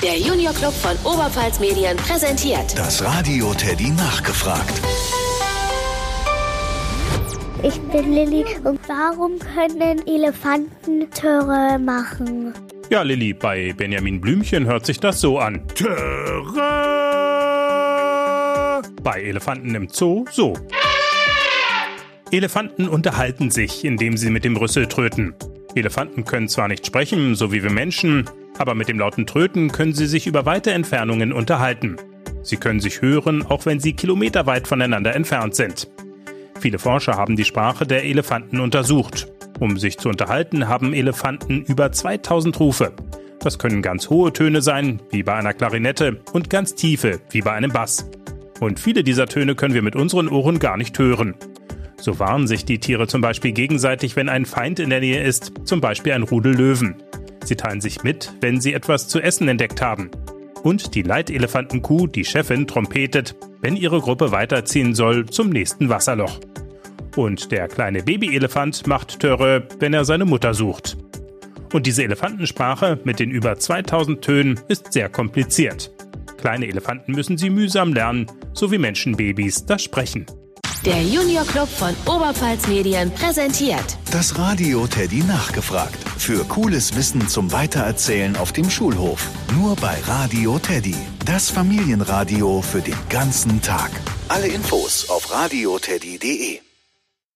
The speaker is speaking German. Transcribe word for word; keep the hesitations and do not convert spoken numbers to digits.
Der Junior Club von Oberpfalz Medien präsentiert Das Radio Teddy nachgefragt. Ich bin Lilly und warum können Elefanten Töre machen? Ja, Lilly, bei Benjamin Blümchen hört sich das so an. Töre! Bei Elefanten im Zoo so. Elefanten unterhalten sich, indem sie mit dem Rüssel tröten. Elefanten können zwar nicht sprechen, so wie wir Menschen, aber mit dem lauten Tröten können sie sich über weite Entfernungen unterhalten. Sie können sich hören, auch wenn sie kilometerweit voneinander entfernt sind. Viele Forscher haben die Sprache der Elefanten untersucht. Um sich zu unterhalten, haben Elefanten über zweitausend Rufe. Das können ganz hohe Töne sein, wie bei einer Klarinette, und ganz tiefe, wie bei einem Bass. Und viele dieser Töne können wir mit unseren Ohren gar nicht hören. So warnen sich die Tiere zum Beispiel gegenseitig, wenn ein Feind in der Nähe ist, zum Beispiel ein Rudel Löwen. Sie teilen sich mit, wenn sie etwas zu essen entdeckt haben. Und die Leitelefantenkuh, die Chefin, trompetet, wenn ihre Gruppe weiterziehen soll zum nächsten Wasserloch. Und der kleine Babyelefant macht Töre, wenn er seine Mutter sucht. Und diese Elefantensprache mit den über zweitausend Tönen ist sehr kompliziert. Kleine Elefanten müssen sie mühsam lernen, so wie Menschenbabys das Sprechen. Der Junior Club von Oberpfalz Medien präsentiert Das Radio Teddy nachgefragt. Für cooles Wissen zum Weitererzählen auf dem Schulhof. Nur bei Radio Teddy. Das Familienradio für den ganzen Tag. Alle Infos auf radio teddy punkt de.